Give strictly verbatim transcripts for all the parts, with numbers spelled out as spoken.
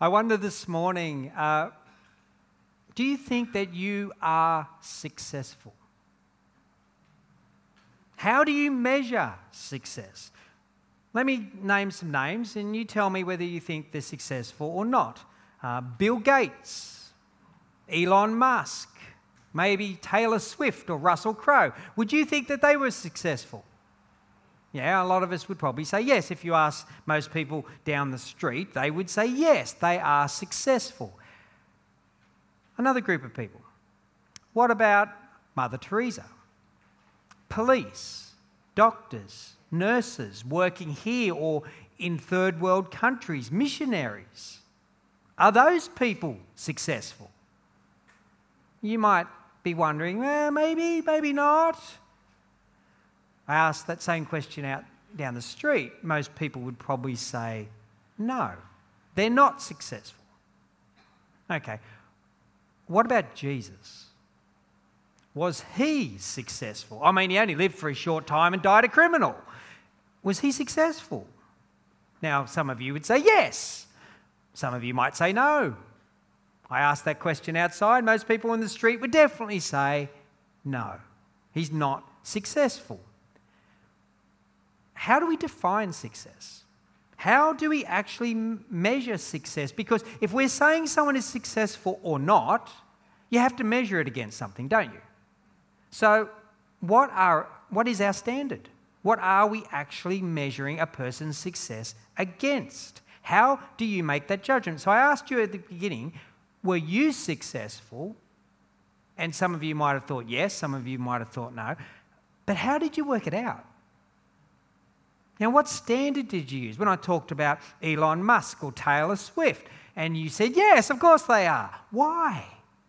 I wonder this morning, uh, do you think that you are successful? How do you measure success? Let me name some names and you tell me whether you think they're successful or not. Uh, Bill Gates, Elon Musk, maybe Taylor Swift or Russell Crowe. Would you think that they were successful? Yeah, a lot of us would probably say yes. If you ask most people down the street, they would say yes, they are successful. Another group of people. What about Mother Teresa? Police, doctors, nurses working here or in third world countries, missionaries. Are those people successful? You might be wondering, well, maybe, maybe not. I asked that same question out down the street. Most people would probably say, no, they're not successful. Okay, what about Jesus? Was he successful? I mean, he only lived for a short time and died a criminal. Was he successful? Now, some of you would say yes. Some of you might say no. I asked that question outside. Most people in the street would definitely say no. He's not successful. How do we define success? How do we actually measure success? Because if we're saying someone is successful or not, you have to measure it against something, don't you? So what are what is our standard? What are we actually measuring a person's success against? How do you make that judgment? So I asked you at the beginning, were you successful? And some of you might have thought yes, some of you might have thought no. But how did you work it out? Now, what standard did you use? When I talked about Elon Musk or Taylor Swift, and you said, yes, of course they are. Why?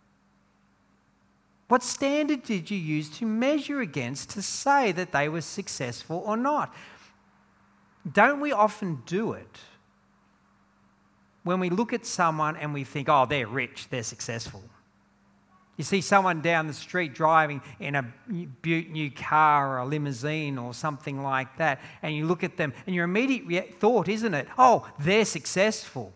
What standard did you use to measure against to say that they were successful or not? Don't we often do it when we look at someone and we think, oh, they're rich, they're successful? You see someone down the street driving in a beaut new car or a limousine or something like that, and you look at them and your immediate re- thought, isn't it? Oh, they're successful.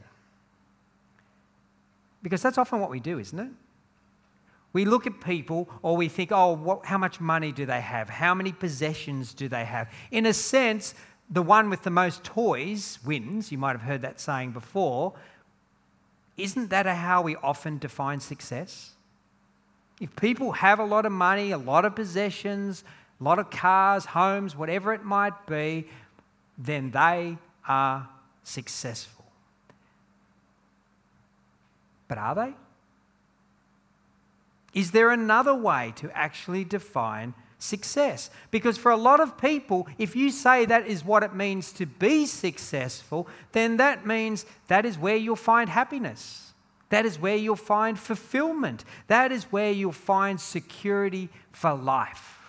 Because that's often what we do, isn't it? We look at people or we think, oh, what, how much money do they have? How many possessions do they have? In a sense, the one with the most toys wins. You might have heard that saying before. Isn't that how we often define success? If people have a lot of money, a lot of possessions, a lot of cars, homes, whatever it might be, then they are successful. But are they? Is there another way to actually define success? Because for a lot of people, if you say that is what it means to be successful, then that means that is where you'll find happiness. That is where you'll find fulfillment. That is where you'll find security for life.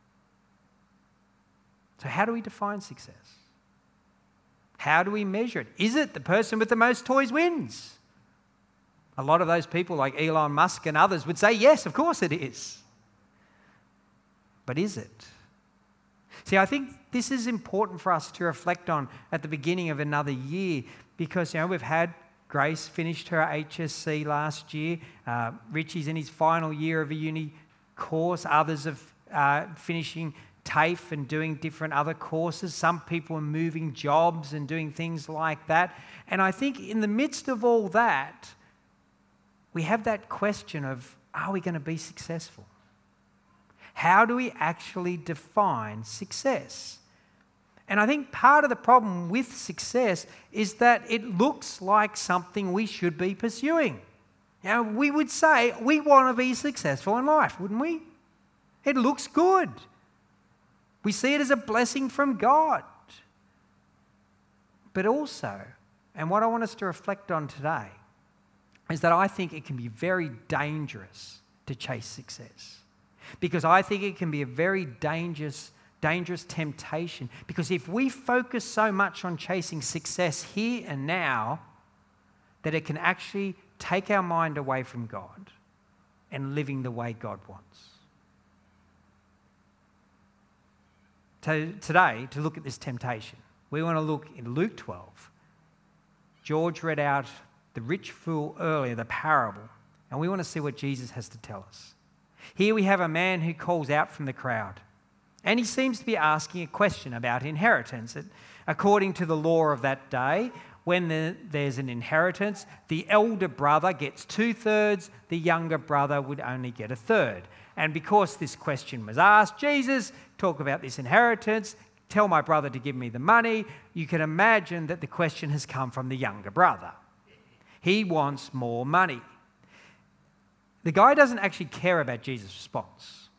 So how do we define success? How do we measure it? Is it the person with the most toys wins? A lot of those people like Elon Musk and others would say, yes, of course it is. But is it? See, I think this is important for us to reflect on at the beginning of another year because, you know, we've had Grace finished her H S C last year. Uh, Richie's in his final year of a uni course. Others are uh, finishing TAFE and doing different other courses. Some people are moving jobs and doing things like that. And I think in the midst of all that, we have that question of, are we going to be successful? How do we actually define success? And I think part of the problem with success is that it looks like something we should be pursuing. You know, we would say we want to be successful in life, wouldn't we? It looks good. We see it as a blessing from God. But also, and what I want us to reflect on today, is that I think it can be very dangerous to chase success. Because I think it can be a very dangerous dangerous temptation, because if we focus so much on chasing success here and now, that it can actually take our mind away from God and living the way God wants. So today, to look at this temptation, we want to look in Luke twelve. George read out the rich fool earlier, the parable, and we want to see what Jesus has to tell us. Here we have a man who calls out from the crowd, and he seems to be asking a question about inheritance. According to the law of that day, when the, there's an inheritance, the elder brother gets two-thirds, the younger brother would only get a third. And because this question was asked, Jesus, talk about this inheritance, tell my brother to give me the money, you can imagine that the question has come from the younger brother. He wants more money. The guy doesn't actually care about Jesus' response.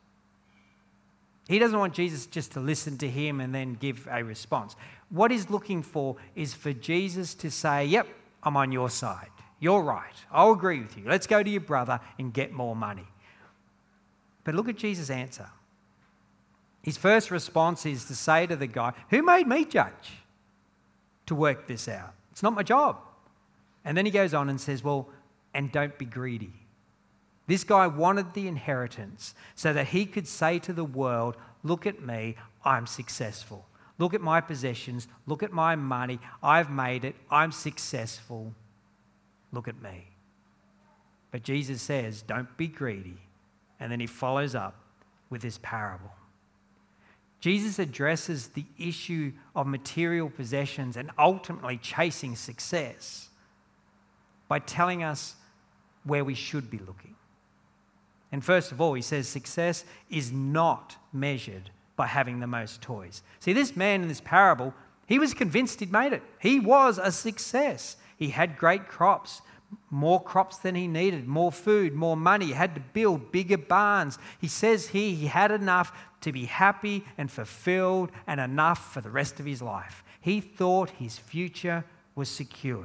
He doesn't want Jesus just to listen to him and then give a response. What he's looking for is for Jesus to say, yep, I'm on your side. You're right. I'll agree with you. Let's go to your brother and get more money. But look at Jesus' answer. His first response is to say to the guy, who made me judge to work this out? It's not my job. And then he goes on and says, well, and don't be greedy. This guy wanted the inheritance so that he could say to the world, look at me, I'm successful. Look at my possessions, look at my money, I've made it, I'm successful. Look at me. But Jesus says, don't be greedy. And then he follows up with this parable. Jesus addresses the issue of material possessions and ultimately chasing success by telling us where we should be looking. And first of all, he says success is not measured by having the most toys. See, this man in this parable, he was convinced he'd made it. He was a success. He had great crops, more crops than he needed, more food, more money. He had to build bigger barns. He says here he had enough to be happy and fulfilled and enough for the rest of his life. He thought his future was secured.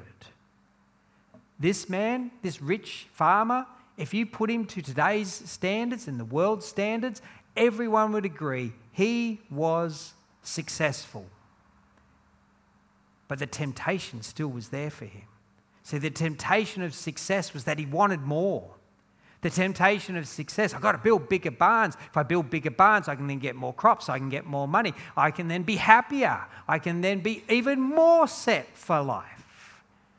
This man, this rich farmer, if you put him to today's standards and the world's standards, everyone would agree he was successful. But the temptation still was there for him. See, the temptation of success was that he wanted more. The temptation of success, I've got to build bigger barns. If I build bigger barns, I can then get more crops. I can get more money. I can then be happier. I can then be even more set for life.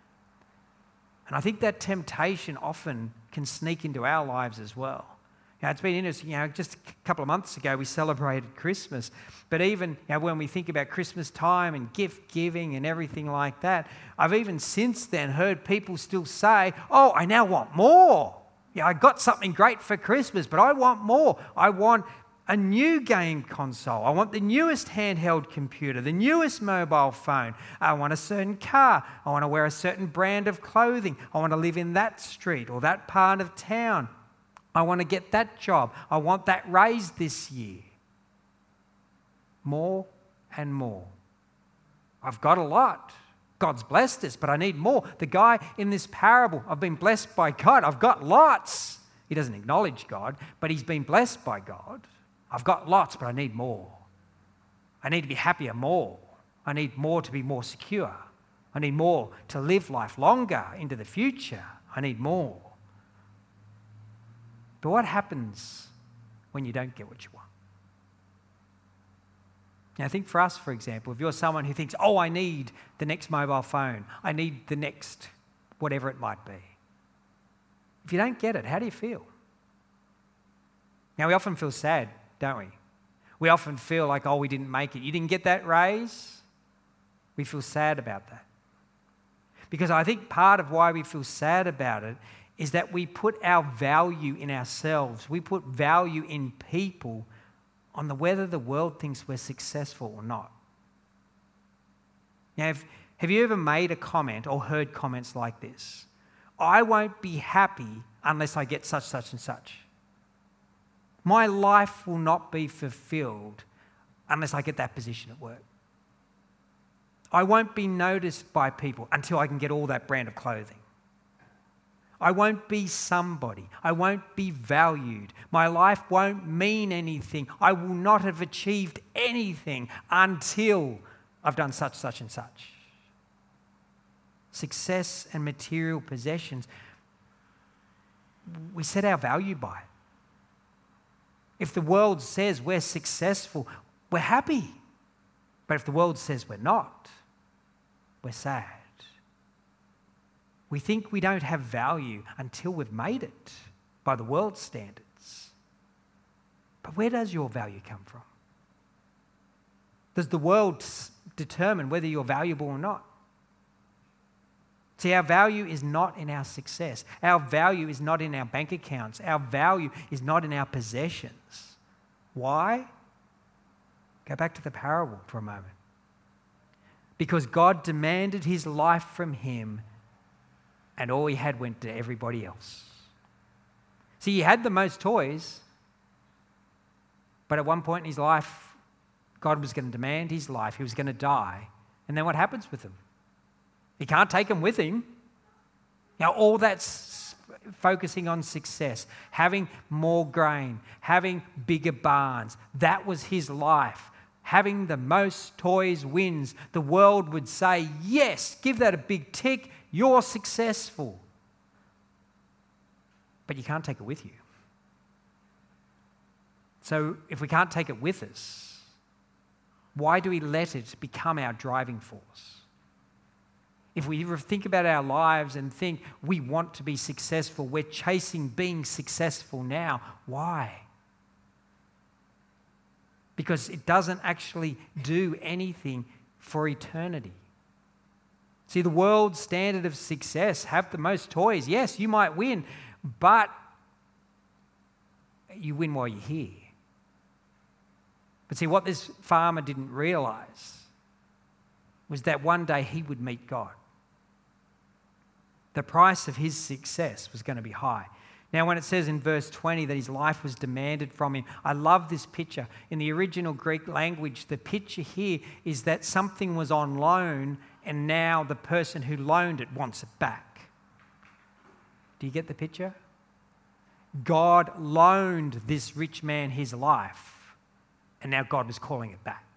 And I think that temptation often can sneak into our lives as well. You know, it's been interesting, you know, just a couple of months ago we celebrated Christmas, but even you know, when we think about Christmas time and gift giving and everything like that, I've even since then heard people still say, oh, I now want more. Yeah, I got something great for Christmas, but I want more. I want a new game console. I want the newest handheld computer, the newest mobile phone. I want a certain car. I want to wear a certain brand of clothing. I want to live in that street or that part of town. I want to get that job. I want that raise this year. More and more. I've got a lot. God's blessed us, but I need more. The guy in this parable, I've been blessed by God. I've got lots. He doesn't acknowledge God, but he's been blessed by God. I've got lots, but I need more. I need to be happier more. I need more to be more secure. I need more to live life longer into the future. I need more. But what happens when you don't get what you want? Now, I think for us, for example, if you're someone who thinks, oh, I need the next mobile phone, I need the next whatever it might be. If you don't get it, how do you feel? Now, we often feel sad, don't we? We often feel like, oh, we didn't make it. You didn't get that raise? We feel sad about that. Because I think part of why we feel sad about it is that we put our value in ourselves. We put value in people on the whether the world thinks we're successful or not. Now, if, have you ever made a comment or heard comments like this? I won't be happy unless I get such, such, and such. My life will not be fulfilled unless I get that position at work. I won't be noticed by people until I can get all that brand of clothing. I won't be somebody. I won't be valued. My life won't mean anything. I will not have achieved anything until I've done such, such, and such. Success and material possessions, we set our value by it. If the world says we're successful, we're happy. But if the world says we're not, we're sad. We think we don't have value until we've made it by the world's standards. But where does your value come from? Does the world determine whether you're valuable or not? See, our value is not in our success. Our value is not in our bank accounts. Our value is not in our possessions. Why? Go back to the parable for a moment. Because God demanded his life from him, and all he had went to everybody else. See, he had the most toys, but at one point in his life, God was going to demand his life. He was going to die. And then what happens with him? He can't take them with him. Now, all that's focusing on success, having more grain, having bigger barns. That was his life. Having the most toys wins. The world would say, yes, give that a big tick. You're successful. But you can't take it with you. So if we can't take it with us, why do we let it become our driving force? If we think about our lives and think we want to be successful, we're chasing being successful now. Why? Because it doesn't actually do anything for eternity. See, the world's standard of success, have the most toys. Yes, you might win, but you win while you're here. But see, what this farmer didn't realize was that one day he would meet God. The price of his success was going to be high. Now, when it says in verse twenty that his life was demanded from him, I love this picture. In the original Greek language, the picture here is that something was on loan and now the person who loaned it wants it back. Do you get the picture? God loaned this rich man his life, and now God was calling it back.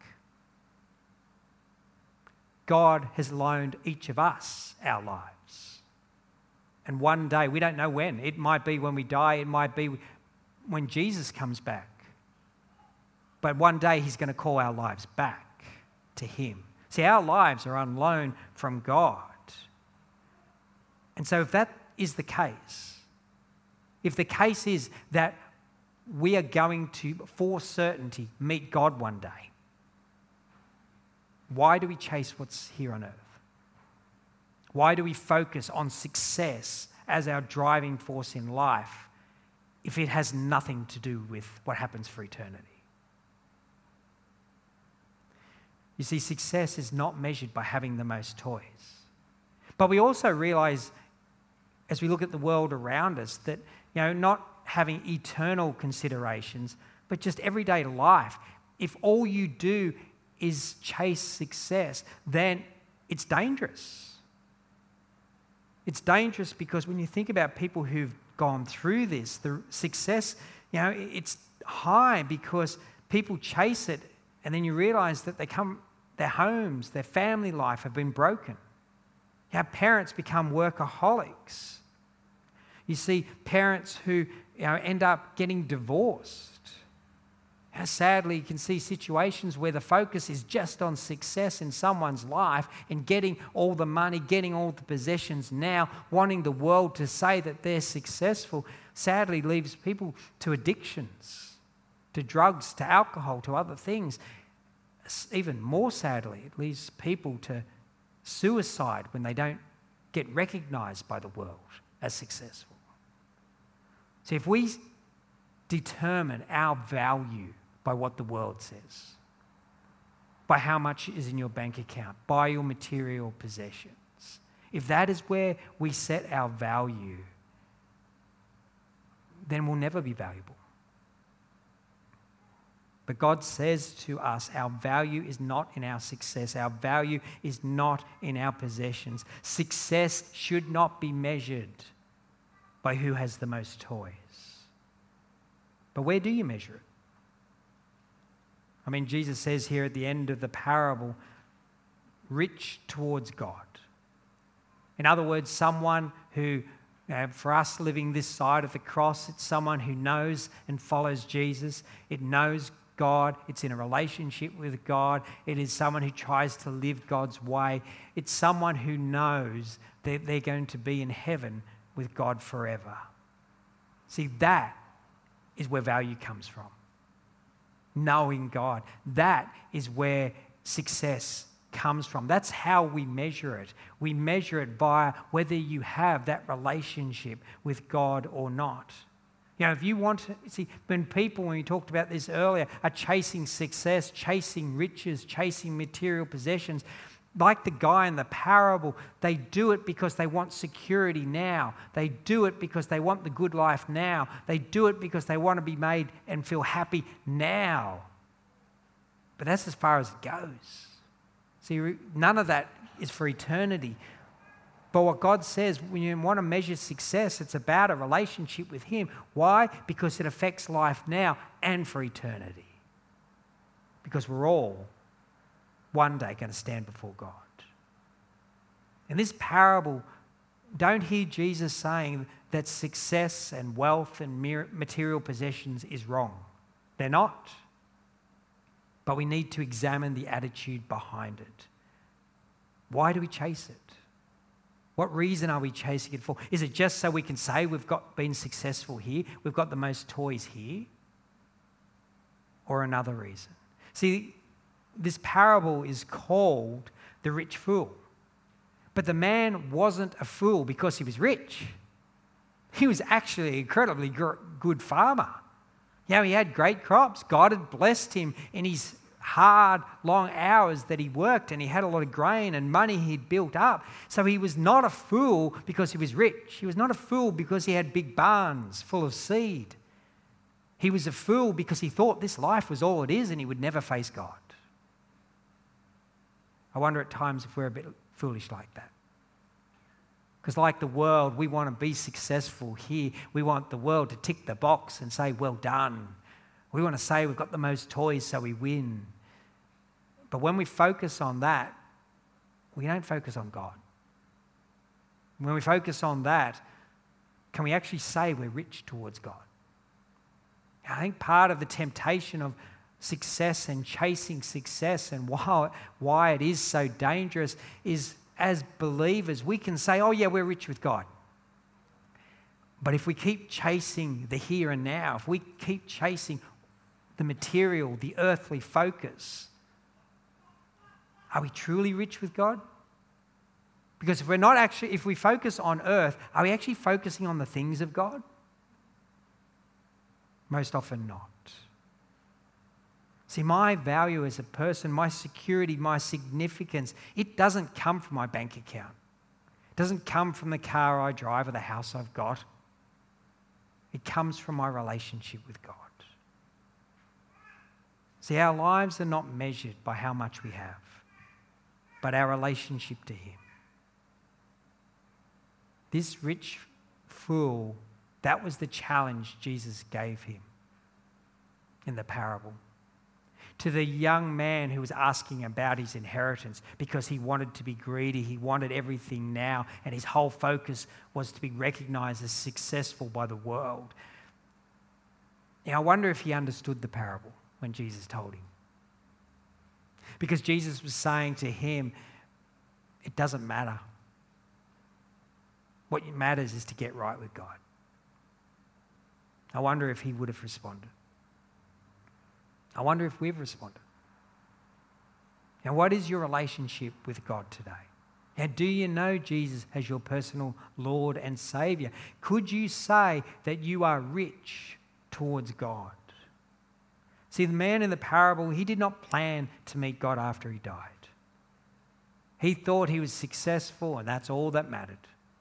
God has loaned each of us our lives. And one day, we don't know when. It might be when we die. It might be when Jesus comes back. But one day he's going to call our lives back to him. See, our lives are on loan from God. And so if that is the case, if the case is that we are going to, for certainty, meet God one day, why do we chase what's here on earth? Why do we focus on success as our driving force in life if it has nothing to do with what happens for eternity? You see, success is not measured by having the most toys. But we also realize, as we look at the world around us, that, you know, not having eternal considerations, but just everyday life, if all you do is chase success, then it's dangerous. It's dangerous because when you think about people who've gone through this, the success, you know, it's high because people chase it, and then you realize that they come, their homes, their family life have been broken. Our parents become workaholics. You see parents who, you know, end up getting divorced. How sadly you can see situations where the focus is just on success in someone's life and getting all the money, getting all the possessions now, wanting the world to say that they're successful, sadly leaves people to addictions, to drugs, to alcohol, to other things. Even more sadly, it leaves people to suicide when they don't get recognised by the world as successful. So if we determine our value by what the world says, by how much is in your bank account, by your material possessions, if that is where we set our value, then we'll never be valuable. But God says to us, our value is not in our success. Our value is not in our possessions. Success should not be measured by who has the most toys. But where do you measure it? I mean, Jesus says here at the end of the parable, rich towards God. In other words, someone who, you know, for us living this side of the cross, it's someone who knows and follows Jesus. It knows God. It's in a relationship with God. It is someone who tries to live God's way. It's someone who knows they're, they're going to be in heaven with God forever. See, that is where value comes from. Knowing God. That is where success comes from. That's how we measure it. We measure it by whether you have that relationship with God or not. You know, if you want to, see, when people, when we talked about this earlier, are chasing success, chasing riches, chasing material possessions, like the guy in the parable, they do it because they want security now. They do it because they want the good life now. They do it because they want to be made and feel happy now. But that's as far as it goes. See, none of that is for eternity. But what God says, when you want to measure success, it's about a relationship with Him. Why? Because it affects life now and for eternity. Because we're all one day going to stand before God. In this parable, don't hear Jesus saying that success and wealth and material possessions is wrong. They're not. But we need to examine the attitude behind it. Why do we chase it? What reason are we chasing it for? Is it just so we can say we've got been successful here, we've got the most toys here? Or another reason? See, this parable is called the rich fool. But the man wasn't a fool because he was rich. He was actually an incredibly good farmer. You know, he had great crops. God had blessed him in his hard, long hours that he worked, and he had a lot of grain and money he'd built up. So he was not a fool because he was rich. He was not a fool because he had big barns full of seed. He was a fool because he thought this life was all it is and he would never face God. I wonder at times if we're a bit foolish like that. Because like the world, we want to be successful here. We want the world to tick the box and say, well done. We want to say we've got the most toys, so we win. But when we focus on that, we don't focus on God. When we focus on that, can we actually say we're rich towards God? I think part of the temptation of success and chasing success and why, why it is so dangerous is, as believers, we can say, oh yeah, we're rich with God. But if we keep chasing the here and now, if we keep chasing the material, the earthly focus, are we truly rich with God? Because if we're not actually, if we focus on earth, are we actually focusing on the things of God? Most often not. See, my value as a person, my security, my significance, it doesn't come from my bank account. It doesn't come from the car I drive or the house I've got. It comes from my relationship with God. See, our lives are not measured by how much we have, but our relationship to Him. This rich fool, that was the challenge Jesus gave him in the parable. To the young man who was asking about his inheritance because he wanted to be greedy, he wanted everything now, and his whole focus was to be recognized as successful by the world. Now, I wonder if he understood the parable when Jesus told him. Because Jesus was saying to him, it doesn't matter. What matters is to get right with God. I wonder if he would have responded. I wonder if we've responded. Now, what is your relationship with God today? Now, do you know Jesus as your personal Lord and Saviour? Could you say that you are rich towards God? See, the man in the parable, he did not plan to meet God after he died. He thought he was successful and that's all that mattered.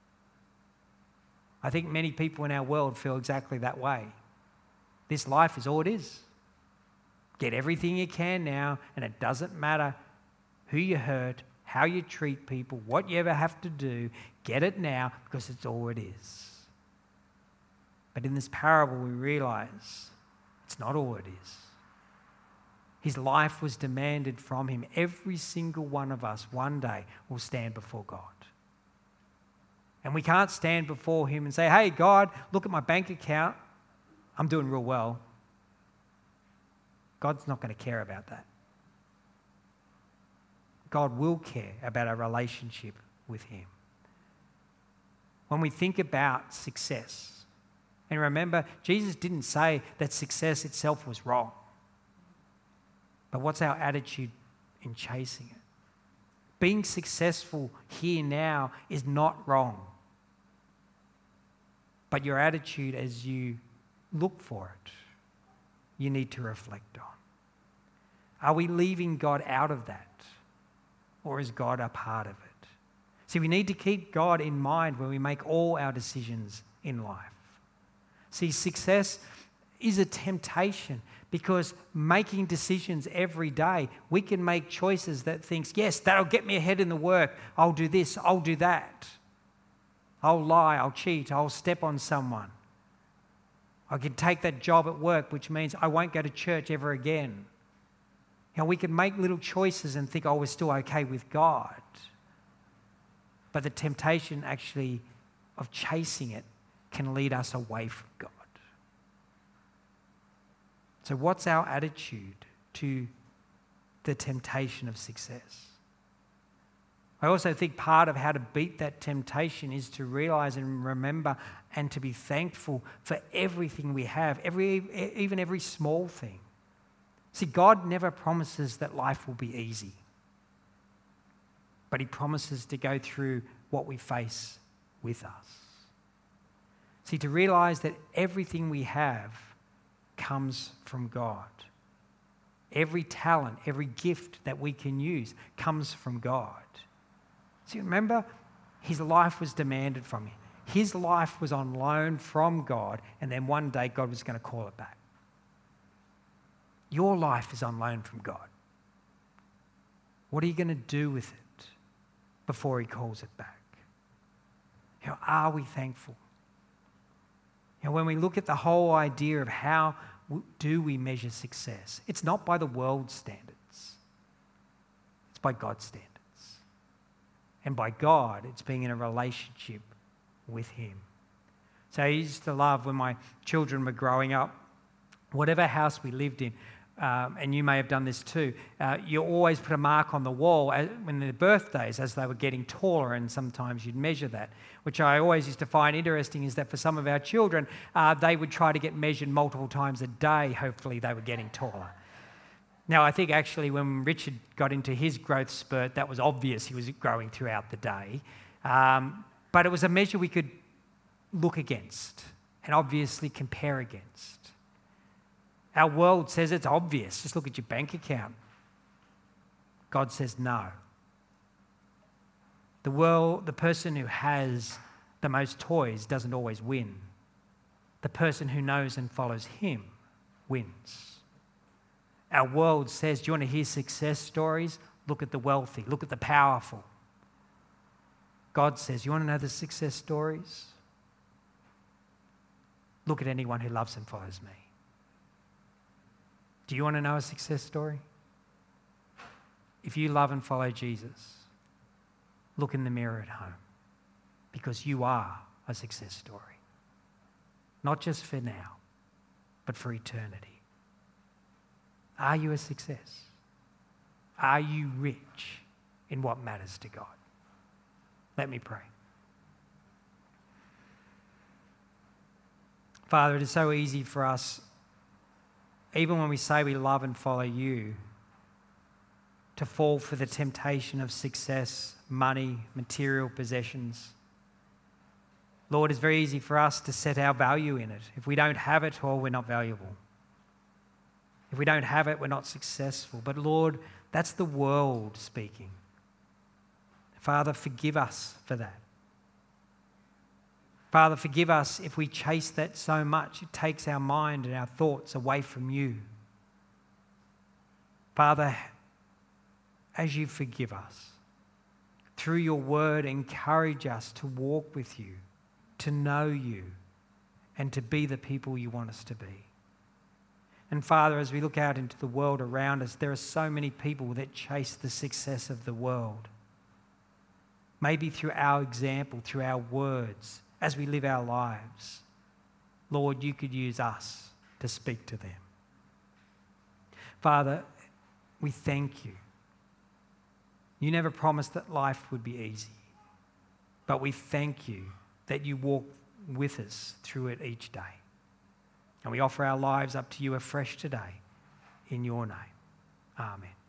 I think many people in our world feel exactly that way. This life is all it is. Get everything you can now, and it doesn't matter who you hurt, how you treat people, what you ever have to do. Get it now because it's all it is. But in this parable, we realize it's not all it is. His life was demanded from him. Every single one of us one day will stand before God. And we can't stand before him and say, hey, God, look at my bank account. I'm doing real well. God's not going to care about that. God will care about our relationship with him. when we think about success. And remember, Jesus didn't say that success itself was wrong. But what's our attitude in chasing it? Being successful here now is not wrong. But your attitude as you look for it, you need to reflect on. Are we leaving God out of that? Or is God a part of it? See, we need to keep God in mind when we make all our decisions in life. See, success is a temptation because making decisions every day, we can make choices that thinks, yes, that'll get me ahead in the work. I'll do this, I'll do that. I'll lie, I'll cheat, I'll step on someone. I can take that job at work, which means I won't go to church ever again. You know, we can make little choices and think, oh, we're still okay with God. But the temptation actually of chasing it can lead us away from God. So what's our attitude to the temptation of success? I also think part of how to beat that temptation is to realize and remember and to be thankful for everything we have, every, even every small thing. See, God never promises that life will be easy, but he promises to go through what we face with us. See, to realize that everything we have comes from God. Every talent, every gift that we can use comes from God. See, remember, his life was demanded from him. His life was on loan from God, and then one day God was going to call it back. Your life is on loan from God. What are you going to do with it before he calls it back? You know, are we thankful? You know, when we look at the whole idea of how do we measure success, it's not by the world's standards. It's by God's standards. And by God, it's being in a relationship with him. So I used to love when my children were growing up, whatever house we lived in, um, and you may have done this too, uh, you always put a mark on the wall as, when their birthdays as they were getting taller, and sometimes you'd measure that, which I always used to find interesting is that for some of our children, uh, they would try to get measured multiple times a day. Hopefully they were getting taller. Now, I think actually when Richard got into his growth spurt, that was obvious he was growing throughout the day. Um, but it was a measure we could look against and obviously compare against. Our world says it's obvious. Just look at your bank account. God says no. The world, the person who has the most toys doesn't always win. The person who knows and follows him wins. Our world says, do you want to hear success stories? Look at the wealthy. Look at the powerful. God says, you want to know the success stories? Look at anyone who loves and follows me. Do you want to know a success story? If you love and follow Jesus, look in the mirror at home, because you are a success story. Not just for now, but for eternity. Are you a success? Are you rich in what matters to God? Let me pray. Father, it is so easy for us, even when we say we love and follow you, to fall for the temptation of success, money, material possessions. Lord, it's very easy for us to set our value in it. If we don't have it, well, we're not valuable. If we don't have it, we're not successful. But Lord, that's the world speaking. Father, forgive us for that. Father, forgive us if we chase that so much, it takes our mind and our thoughts away from you. Father, as you forgive us, through your word, encourage us to walk with you, to know you, and to be the people you want us to be. And Father, as we look out into the world around us, there are so many people that chase the success of the world. Maybe through our example, through our words, as we live our lives. Lord, you could use us to speak to them. Father, we thank you. You never promised that life would be easy, but we thank you that you walk with us through it each day. And we offer our lives up to you afresh today in your name. Amen.